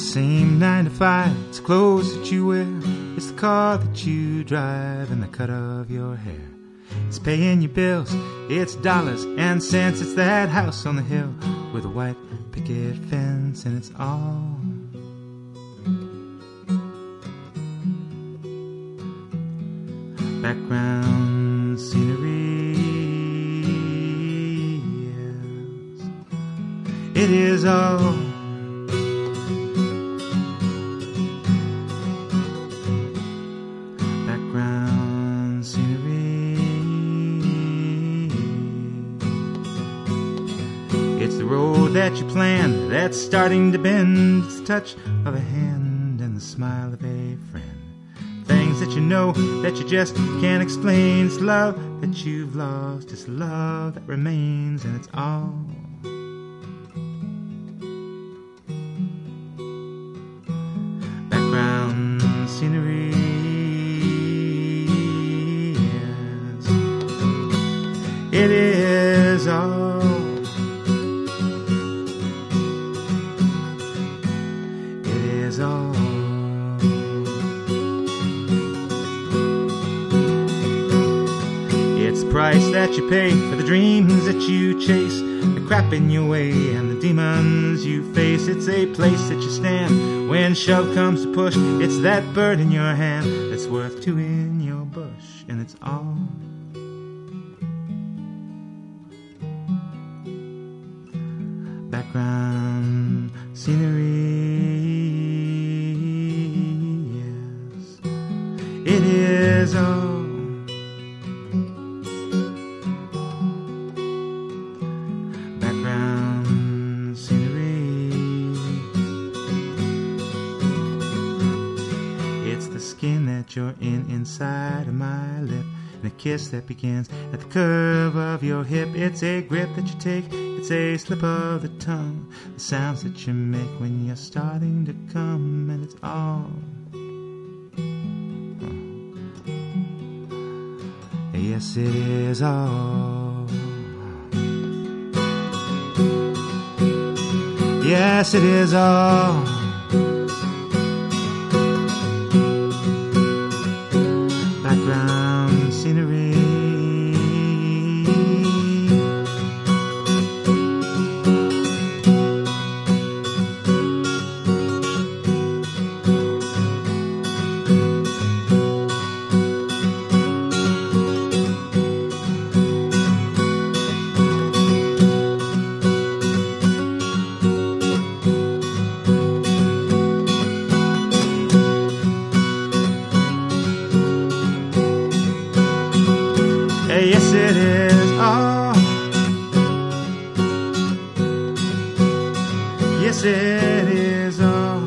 same 9 to 5, it's clothes that you wear, it's the car that you drive, and the cut of your hair. It's paying your bills, it's dollars and cents, it's that house on the hill with a white picket fence, and it's all background scenery. Yes, it is all background scenery. It's the road that you planned that's starting to bend. It's the touch of a hand and the smile of a friend. Things that you know that you just can't explain. It's love that you've lost, it's love that remains, and it's all background scenery. Yes, it is all all. It's the price that you pay for the dreams that you chase, the crap in your way and the demons you face. It's a place that you stand when shove comes to push. It's that bird in your hand that's worth two in your bush, and it's all background scenery. It is all background scenery. It's the skin that you're in inside of my lip, and a kiss that begins at the curve of your hip. It's a grip that you take, it's a slip of the tongue, the sounds that you make when you're starting to come, and it's all yes, it is all. Yes, it is all. Background scenery. Yes, it is all. Yes, it is all.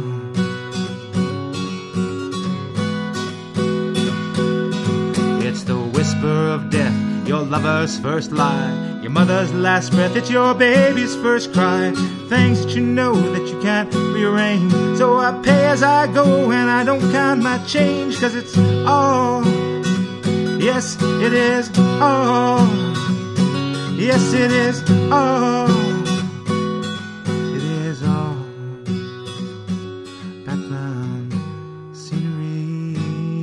It's the whisper of death, your lover's first lie, your mother's last breath, it's your baby's first cry. Things that you know that you can't rearrange, so I pay as I go and I don't count my change, 'cause it's all. Yes, it is all. Yes, it is all. It is all. Background scenery.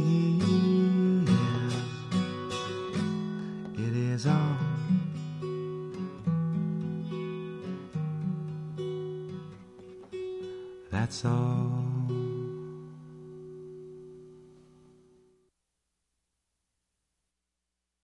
Yes, it is all. That's all.